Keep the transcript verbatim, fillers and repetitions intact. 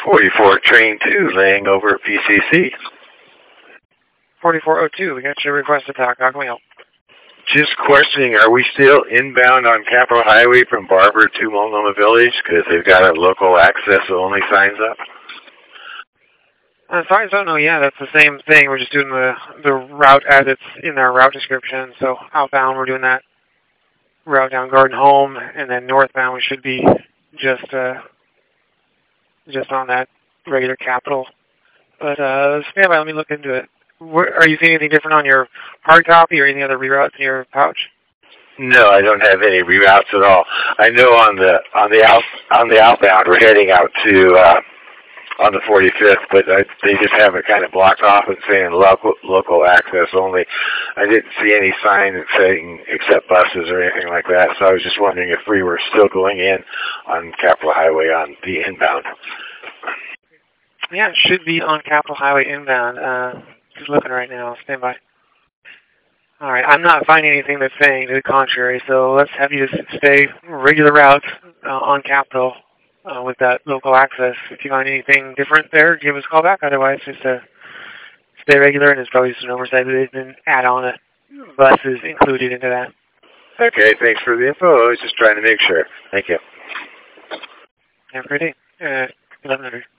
forty-four Train two, laying over P C C. forty-four oh two, we got your request to talk. How can we help? Just questioning, are we still inbound on Capitol Highway from Barber to Multnomah Village? Because they've got a local access only signs up. As far as I don't know, yeah, that's the same thing. We're just doing the, the route as it's in our route description. So outbound, we're doing that route down Garden Home, and then northbound, we should be just uh, just on that regular Capitol. But uh, stand by, let me look into it. Where, are you seeing anything different on your hard copy or any other reroutes in your pouch? No, I don't have any reroutes at all. I know on the on the out on the outbound, we're heading out to uh, on the forty-fifth, but I, they just have it kind of blocked off and saying local local access only. I didn't see any sign saying accept buses or anything like that, so I was just wondering if we were still going in on Capitol Highway on the inbound. Yeah, it should be on Capitol Highway inbound. Uh, just looking right now. Stand by. All right, I'm not finding anything that's saying to the contrary, so let's have you just stay regular route uh, on Capitol uh, with that local access. If you find anything different there, give us a call back. Otherwise, just uh, stay regular, and it's probably just an oversight that they didn't add on a buses included into that. Okay, thanks for the info. I was just trying to make sure. Thank you. Have a great day. Uh, eleven hundred.